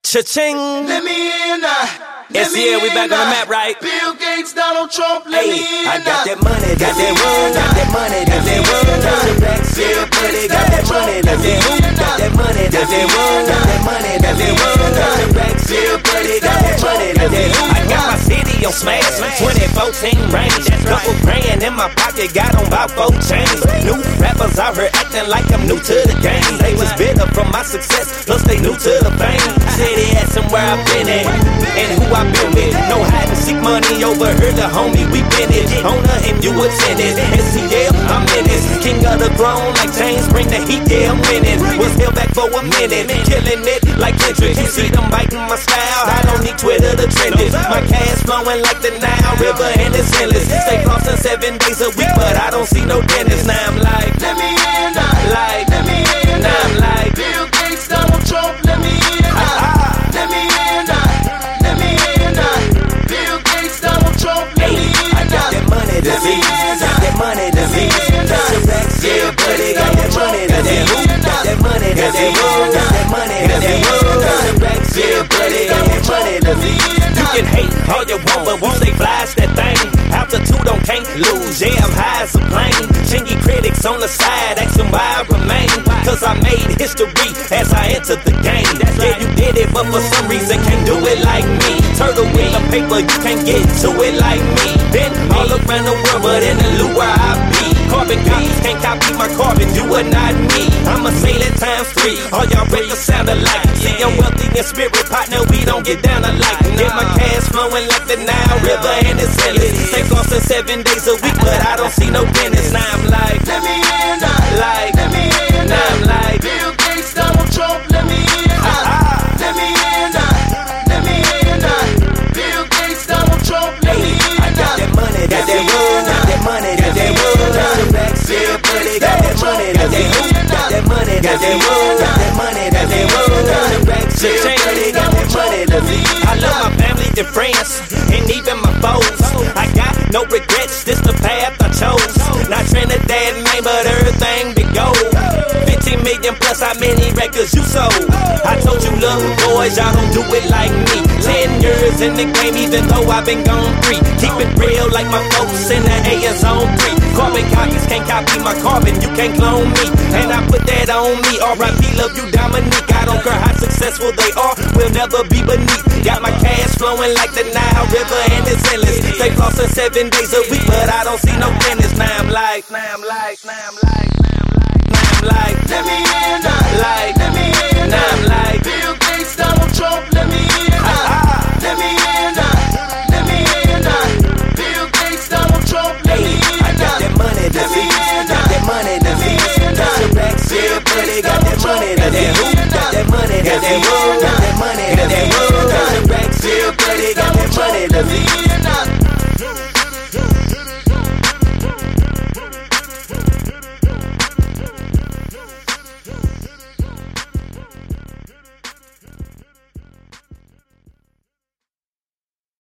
Cha-ching. Let me in now. Yes, yeah, we back on the map, right? Bill Gates, Donald Trump, let me in I got that money, got that room, got that money, got that room, got your back, yeah, buddy, got that money, got that room, got that money, got that room, got that money, got that room, got your back, yeah, buddy, got that money, got that room. I got my city on smash, 2014 range, couple grand in my pocket, got on about 4 chains. New rappers out here acting like I'm new to the game. They was bitter from my success, plus they new to the fame. City ass somewhere I've been at, and who I been with. No hide and seek money over here, the homie, we been it. Owner and you attended. SCL, I'm in this. King of the throne, like James, bring the heat, yeah, I'm winning. Was held back for a minute, killing it like Kendrick. You see them biting my style, I don't need Twitter to trend it. My cash flowing like the Nile River and it's endless. Stay flossing 7 days a week, but I don't see no dentist. Now I'm like, let me in now. Like, let me in now I'm like, Bill Gates, Donald Trump, let me in now. Let me in now. Let me in now. Bill Gates, Donald Trump, let me in now. I got that money to see, got that money to see. Got your back, yeah, buddy, got that money to see. Got that money to see, got that money to see. Got your back, yeah, buddy, got that money to see. You can hate all you want, but we stay flash that thing. Altitude on can't lose, yeah, I'm high as a plane. Chingy critics on the side, asking why I remain. Cause I made history as I entered the game. Yeah, you did it, but for some reason can't do it like me. Turtle in the paper, you can't get to it like me. Been all around the world, but in the loop where I be. Carbon copies can't copy my carbon, you are not me. I'ma say that times 3, all y'all records sound alike. See, I'm wealthy in spirit, partner, we don't get down alike. Get my cash flowing like the Nile River and it's endless. Stay costing 7 days a week, but I don't see no dentist. Now I'm like, let me in now. Like, let me in now. Now I'm like, Bill Gates, Donald Trump, let me in now. Let me in now. Let me in now. Bill Gates, Donald Trump, let me in now. I got that money, got that room, got that money, got that room, got your back, yeah, buddy, got that money, got that room, got that money, got that room, got that money, got that room, got your back, yeah, buddy, got that money, got that. I love my family and friends, and even my foes. I got no regrets, this the path I chose. Not Trinidad, man, but everything be gold. 15 million plus, how many records you sold? I told you, look, boys, y'all don't do it like me. 10 years in the game, even though I've been gone 3. Keep it real like my folks in the A is on 3. Carbon copies can't copy my carbon, you can't clone me. And I put that on me, R.I.P. love you, Dominique. I don't care how successful they are, we'll never be beneath. Got my cash flowing like the Nile River and it's endless. Stay flossing 7 days a week, but I don't see no dentist. Now I'm like, now I'm like, now I'm like, now I'm like, now I'm like, let me in now. Like, let me in now I'm like,